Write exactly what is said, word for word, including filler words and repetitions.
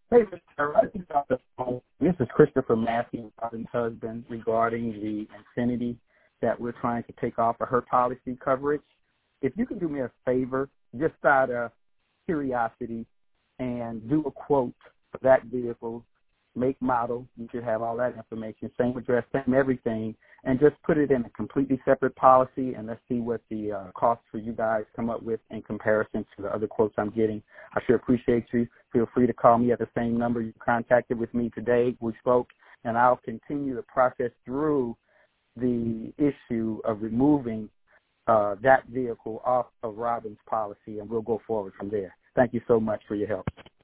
Hey, Mister Terrell, I think about the phone. This is Christopher Matthews, Robin's husband, regarding the Infinity that we're trying to take off of her policy coverage. If you can do me a favor, just out of curiosity, and do a quote for that vehicle, make, model, you should have all that information, same address, same everything, and just put it in a completely separate policy, and let's see what the uh, costs for you guys come up with in comparison to the other quotes I'm getting. I sure appreciate you. Feel free to call me at the same number you contacted with me today. We spoke, and I'll continue the process through the issue of removing uh, that vehicle off of Robin's policy, and we'll go forward from there. Thank you so much for your help.